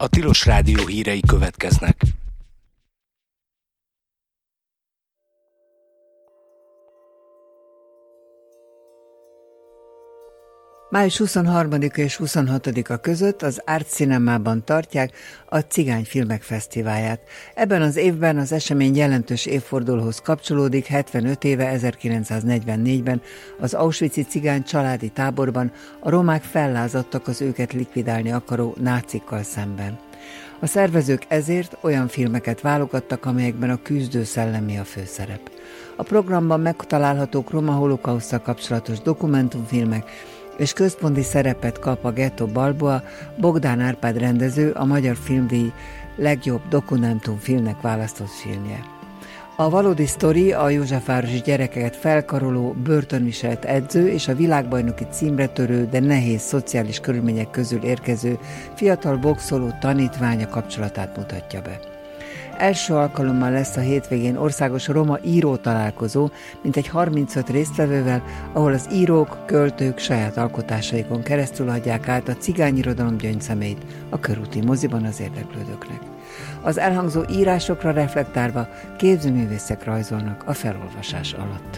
A Tilos Rádió hírei következnek. Május 23-a és 26-a között az Art Cinemában tartják a Cigány Filmek Fesztiválját. Ebben az évben az esemény jelentős évfordulóhoz kapcsolódik. 75 éve 1944-ben az auschwitzi cigány családi táborban a romák fellázadtak az őket likvidálni akaró nácikkal szemben. A szervezők ezért olyan filmeket válogattak, amelyekben a küzdő szellemi a főszerep. A programban megtalálhatók roma holokauszttal kapcsolatos dokumentumfilmek, és központi szerepet kap a Ghetto Balboa, Bogdán Árpád rendező, a Magyar Filmdíj legjobb dokumentumfilmnek választott filmje. A valódi sztori a józsefvárosi gyerekeket felkaroló, börtönviselt edző és a világbajnoki címre törő, de nehéz szociális körülmények közül érkező fiatal boxoló tanítványa kapcsolatát mutatja be. Első alkalommal lesz a hétvégén országos roma író találkozó, mintegy 35 résztvevővel, ahol az írók, költők saját alkotásaikon keresztül adják át a cigányirodalom gyöngyszemeit a körúti moziban az érdeklődőknek. Az elhangzó írásokra reflektálva képzőművészek rajzolnak a felolvasás alatt.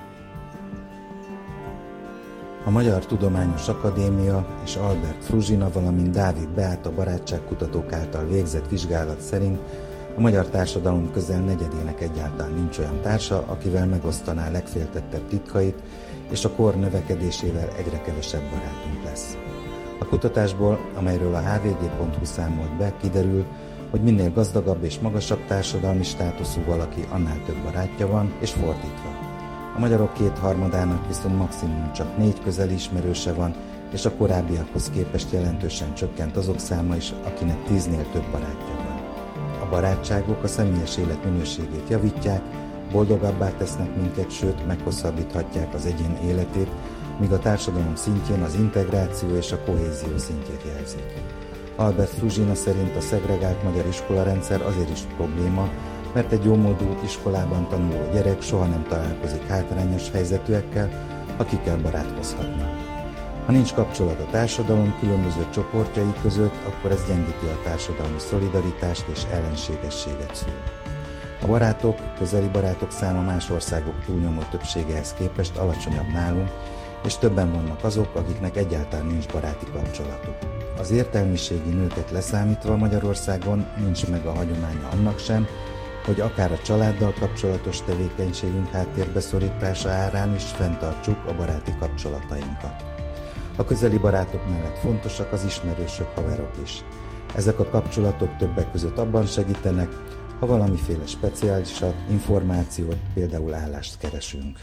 A Magyar Tudományos Akadémia és Albert Fruzsina, valamint Dávid Beáta barátságkutatók által végzett vizsgálat szerint a magyar társadalom közel negyedének egyáltalán nincs olyan társa, akivel megosztaná legféltettebb titkait, és a kor növekedésével egyre kevesebb barátunk lesz. A kutatásból, amelyről a hvg.hu számolt be, kiderül, hogy minél gazdagabb és magasabb társadalmi státuszú valaki, annál több barátja van, és fordítva. A magyarok 2/3 viszont maximum csak 4 közeli ismerőse van, és a korábbiakhoz képest jelentősen csökkent azok száma is, akinek 10-nél több barátja van. A barátságok a személyes élet minőségét javítják, boldogabbá tesznek minket, sőt meghosszabbíthatják az egyén életét, míg a társadalom szintjén az integráció és a kohézió szintjét jelzik. Albert Fruzsina szerint a szegregált magyar iskolarendszer azért is probléma, mert egy jómódú iskolában tanuló gyerek soha nem találkozik hátrányos helyzetűekkel, akikkel barátkozhatna. Ha nincs kapcsolat a társadalom különböző csoportjai között, akkor ez gyengíti a társadalmi szolidaritást és ellenségességet szül. A barátok, közeli barátok száma más országok túlnyomó többségehez képest alacsonyabb nálunk, és többen vannak azok, akiknek egyáltalán nincs baráti kapcsolatuk. Az értelmiségi nőket leszámítva Magyarországon nincs meg a hagyománya annak sem, hogy akár a családdal kapcsolatos tevékenységünk háttérbe szorítása árán is fenntartsuk a baráti kapcsolatainkat. A közeli barátok mellett fontosak az ismerősök, haverok is. Ezek a kapcsolatok többek között abban segítenek, ha valamiféle speciálisat, információt, például állást keresünk.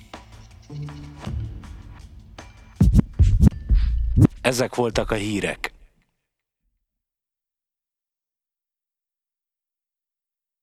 Ezek voltak a hírek.